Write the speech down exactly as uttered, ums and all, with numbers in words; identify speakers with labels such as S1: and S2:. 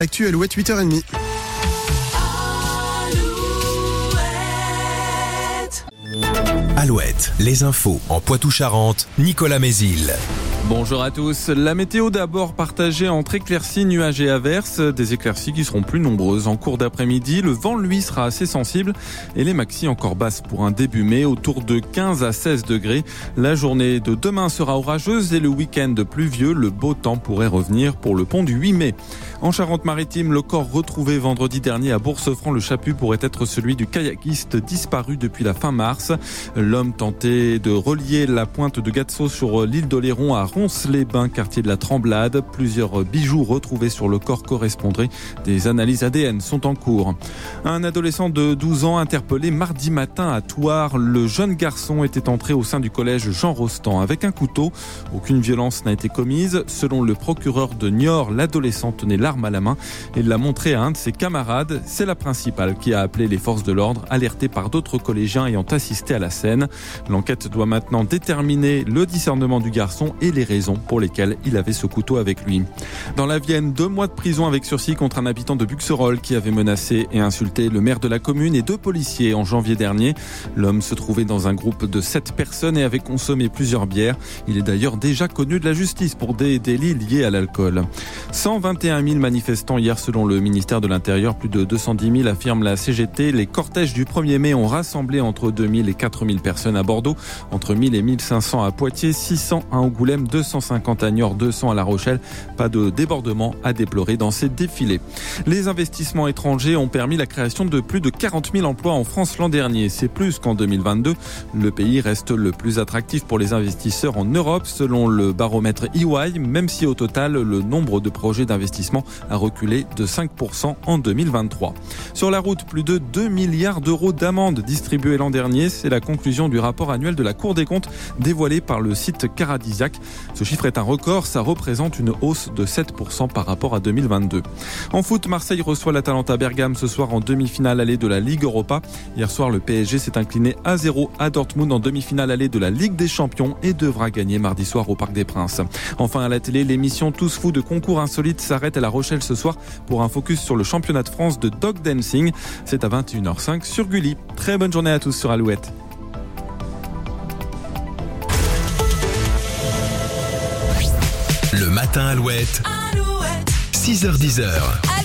S1: Actu Alouette, huit heures trente.
S2: Alouette, les infos en Poitou-Charentes, Nicolas Mézil.
S3: Bonjour à tous. La météo d'abord partagée entre éclaircies, nuages et averses. Des éclaircies qui seront plus nombreuses en cours d'après-midi. Le vent, lui, sera assez sensible et les maxis encore basses pour un début mai, autour de quinze à seize degrés. La journée de demain sera orageuse et le week-end pluvieux. Le beau temps pourrait revenir pour le pont du huit mai. En Charente-Maritime, le corps retrouvé vendredi dernier à Bourse-Franc-le-Chaput pourrait être celui du kayakiste disparu depuis la fin mars. L'homme tentait de relier la pointe de Gatso sur l'île d'Oléron à Ronces-les-Bains, quartier de la Tremblade. Plusieurs bijoux retrouvés sur le corps correspondraient. Des analyses A D N sont en cours. Un adolescent de douze ans interpellé mardi matin à Thouars. Le jeune garçon était entré au sein du collège Jean Rostand avec un couteau. Aucune violence n'a été commise. Selon le procureur de Niort, l'adolescent tenait l'arme à la main et l'a montré à un de ses camarades. C'est la principale qui a appelé les forces de l'ordre, alertées par d'autres collégiens ayant assisté à la scène. L'enquête doit maintenant déterminer le discernement du garçon et les raisons pour lesquelles il avait ce couteau avec lui. Dans la Vienne, deux mois de prison avec sursis contre un habitant de Buxerolles qui avait menacé et insulté le maire de la commune et deux policiers en janvier dernier. L'homme se trouvait dans un groupe de sept personnes et avait consommé plusieurs bières. Il est d'ailleurs déjà connu de la justice pour des délits liés à l'alcool. cent vingt et un mille manifestants hier selon le ministère de l'Intérieur, plus de deux cent dix mille affirme la C G T. Les cortèges du premier mai ont rassemblé entre deux mille et quatre mille personnes à Bordeaux, entre mille et mille cinq cents à Poitiers, six cents à Angoulême, deux cent cinquante à Niort, deux cents à La Rochelle. Pas de débordement à déplorer dans ces défilés. Les investissements étrangers ont permis la création de plus de quarante mille emplois en France l'an dernier. C'est plus qu'en deux mille vingt-deux. Le pays reste le plus attractif pour les investisseurs en Europe selon le baromètre E Y, même si au total, le nombre de projets d'investissement a reculé de cinq pour cent en deux mille vingt-trois. Sur la route, plus de deux milliards d'euros d'amendes distribuées l'an dernier. C'est la conclusion du rapport annuel de la Cour des comptes dévoilé par le site Caradisiac. Ce chiffre est un record, ça représente une hausse de sept pour cent par rapport à deux mille vingt-deux. En foot, Marseille reçoit l'Atalanta Bergame ce soir en demi-finale allée de la Ligue Europa. Hier soir, le P S G s'est incliné un zéro à Dortmund en demi-finale allée de la Ligue des Champions et devra gagner mardi soir au Parc des Princes. Enfin, à la télé, l'émission Tous Fous de concours insolite s'arrête à La Rochelle ce soir pour un focus sur le championnat de France de dog dancing. C'est à vingt et une heures cinq sur Gulli. Très bonne journée à tous sur Alouette.
S2: Le matin Alouette, Alouette. six heures dix.